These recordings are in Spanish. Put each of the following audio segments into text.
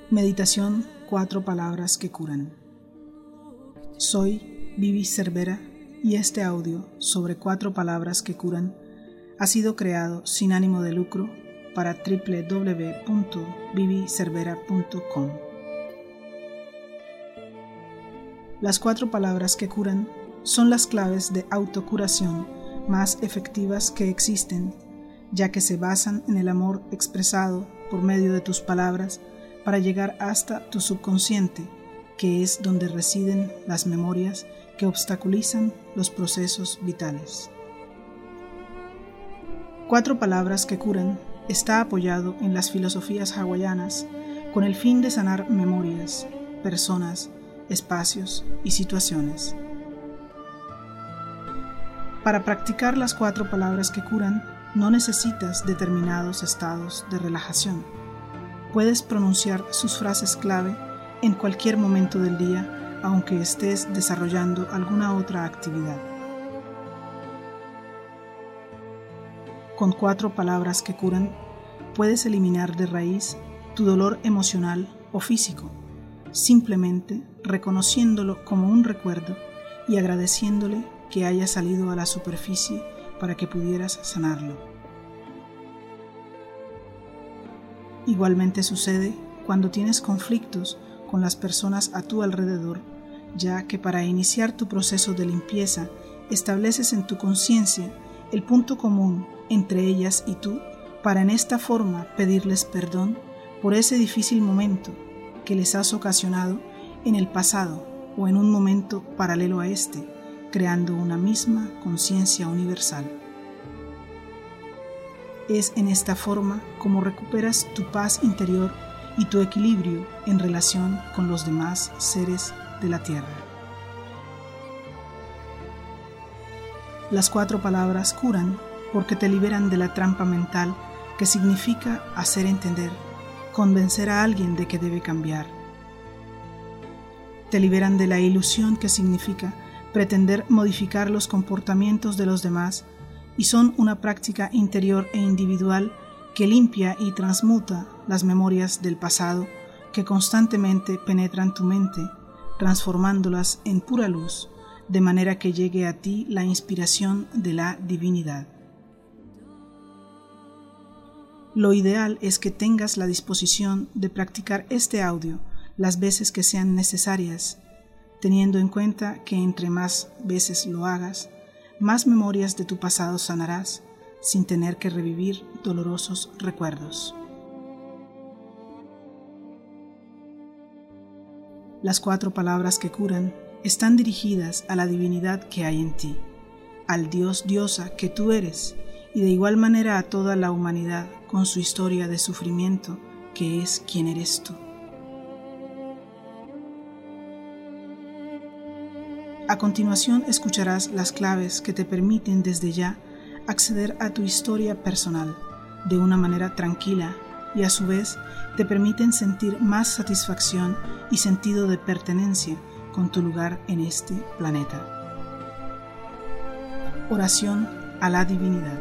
Meditación 4 palabras que curan. Soy Vivi Cervera y este audio sobre 4 palabras que curan ha sido creado sin ánimo de lucro para www.vivicervera.com. Las 4 palabras que curan son las claves de autocuración más efectivas que existen, ya que se basan en el amor expresado por medio de tus palabras para llegar hasta tu subconsciente, que es donde residen las memorias que obstaculizan los procesos vitales. 4 palabras que curan está apoyado en las filosofías hawaianas con el fin de sanar memorias, personas, espacios y situaciones. Para practicar las 4 palabras que curan, no necesitas determinados estados de relajación. Puedes pronunciar sus frases clave en cualquier momento del día, aunque estés desarrollando alguna otra actividad. Con 4 palabras que curan, puedes eliminar de raíz tu dolor emocional o físico, simplemente reconociéndolo como un recuerdo y agradeciéndole que haya salido a la superficie para que pudieras sanarlo. Igualmente sucede cuando tienes conflictos con las personas a tu alrededor, ya que para iniciar tu proceso de limpieza estableces en tu conciencia el punto común entre ellas y tú, para en esta forma pedirles perdón por ese difícil momento que les has ocasionado en el pasado o en un momento paralelo a este, creando una misma conciencia universal. Es en esta forma como recuperas tu paz interior y tu equilibrio en relación con los demás seres de la Tierra. Las 4 palabras curan porque te liberan de la trampa mental que significa hacer entender, convencer a alguien de que debe cambiar. Te liberan de la ilusión que significa pretender modificar los comportamientos de los demás y son una práctica interior e individual que limpia y transmuta las memorias del pasado que constantemente penetran tu mente, transformándolas en pura luz, de manera que llegue a ti la inspiración de la divinidad. Lo ideal es que tengas la disposición de practicar este audio las veces que sean necesarias, teniendo en cuenta que entre más veces lo hagas, más memorias de tu pasado sanarás sin tener que revivir dolorosos recuerdos. Las 4 palabras que curan están dirigidas a la divinidad que hay en ti, al Dios, diosa que tú eres, y de igual manera a toda la humanidad con su historia de sufrimiento que es quien eres tú. A continuación escucharás las claves que te permiten desde ya acceder a tu historia personal de una manera tranquila y a su vez te permiten sentir más satisfacción y sentido de pertenencia con tu lugar en este planeta. Oración a la divinidad.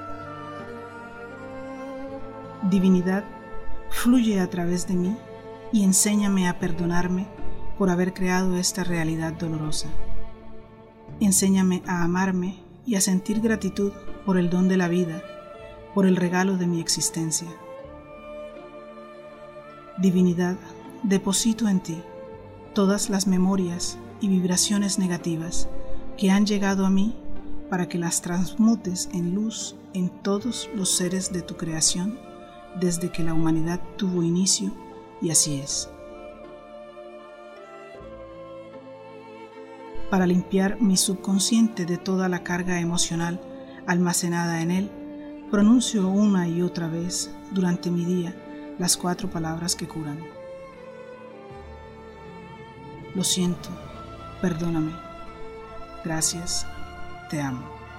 Divinidad, fluye a través de mí y enséñame a perdonarme por haber creado esta realidad dolorosa. Enséñame a amarme y a sentir gratitud por el don de la vida, por el regalo de mi existencia. Divinidad, deposito en ti todas las memorias y vibraciones negativas que han llegado a mí para que las transmutes en luz en todos los seres de tu creación desde que la humanidad tuvo inicio, y así es. Para limpiar mi subconsciente de toda la carga emocional almacenada en él, pronuncio una y otra vez durante mi día las 4 palabras que curan. Lo siento, perdóname, gracias, te amo.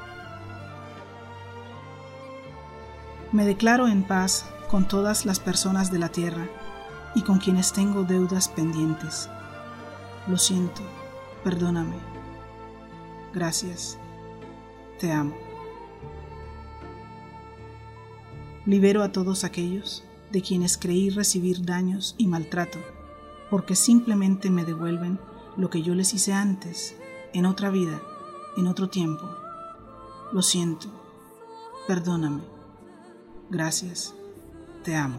Me declaro en paz con todas las personas de la tierra y con quienes tengo deudas pendientes. Lo siento, perdóname, gracias, te amo. Libero a todos aquellos de quienes creí recibir daños y maltrato, porque simplemente me devuelven lo que yo les hice antes, en otra vida, en otro tiempo. Lo siento, perdóname, gracias, te amo.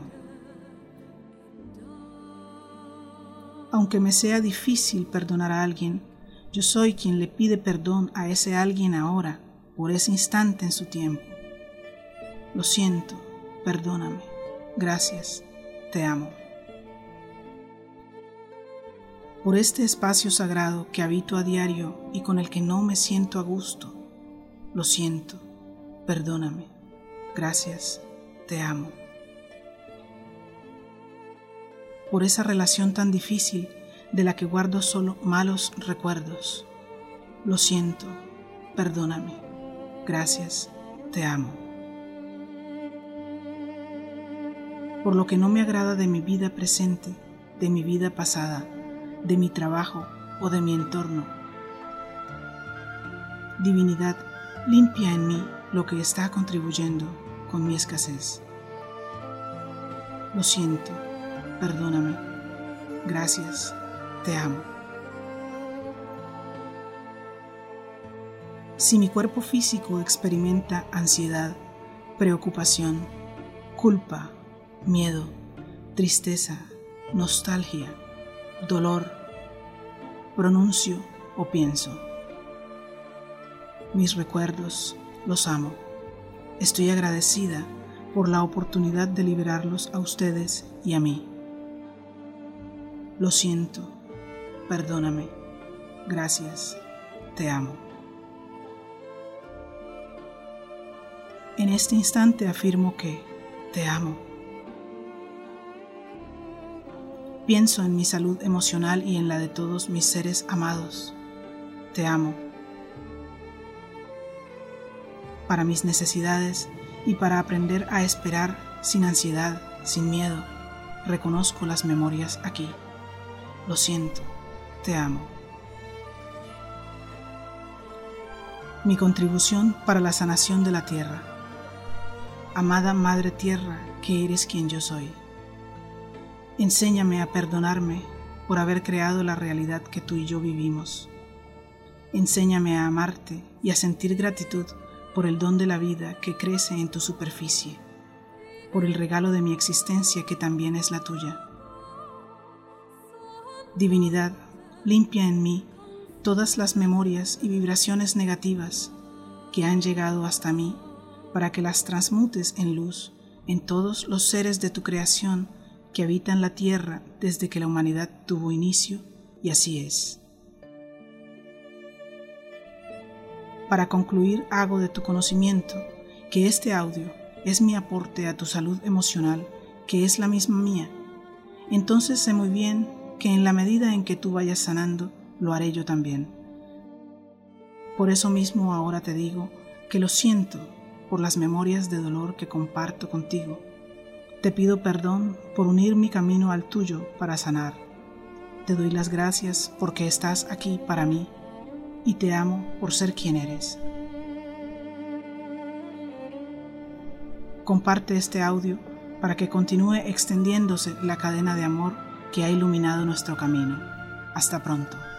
Aunque me sea difícil perdonar a alguien, yo soy quien le pide perdón a ese alguien ahora, por ese instante en su tiempo. Lo siento, perdóname, gracias, te amo. Por este espacio sagrado que habito a diario y con el que no me siento a gusto, lo siento, perdóname, gracias, te amo. Por esa relación tan difícil de la que guardo solo malos recuerdos, lo siento, perdóname, gracias, te amo. Por lo que no me agrada de mi vida presente, de mi vida pasada, de mi trabajo o de mi entorno. Divinidad, limpia en mí lo que está contribuyendo con mi escasez. Lo siento, perdóname, gracias, te amo. Si mi cuerpo físico experimenta ansiedad, preocupación, culpa, miedo, tristeza, nostalgia, dolor, pronuncio o pienso: mis recuerdos los amo. Estoy agradecida por la oportunidad de liberarlos a ustedes y a mí. Lo siento, perdóname, gracias, te amo. En este instante afirmo que te amo. Pienso en mi salud emocional y en la de todos mis seres amados. Te amo. Para mis necesidades y para aprender a esperar sin ansiedad, sin miedo, reconozco las memorias aquí. Lo siento, te amo. Mi contribución para la sanación de la tierra. Amada Madre Tierra, que eres quien yo soy. Enséñame a perdonarme por haber creado la realidad que tú y yo vivimos. Enséñame a amarte y a sentir gratitud por el don de la vida que crece en tu superficie, por el regalo de mi existencia que también es la tuya. Divinidad, limpia en mí todas las memorias y vibraciones negativas que han llegado hasta mí para que las transmutes en luz en todos los seres de tu creación que habitan la tierra desde que la humanidad tuvo inicio, y así es. Para concluir, hago de tu conocimiento que este audio es mi aporte a tu salud emocional, que es la misma mía. Entonces sé muy bien que en la medida en que tú vayas sanando, lo haré yo también. Por eso mismo ahora te digo que lo siento por las memorias de dolor que comparto contigo. Te pido perdón por unir mi camino al tuyo para sanar. Te doy las gracias porque estás aquí para mí y te amo por ser quien eres. Comparte este audio para que continúe extendiéndose la cadena de amor que ha iluminado nuestro camino. Hasta pronto.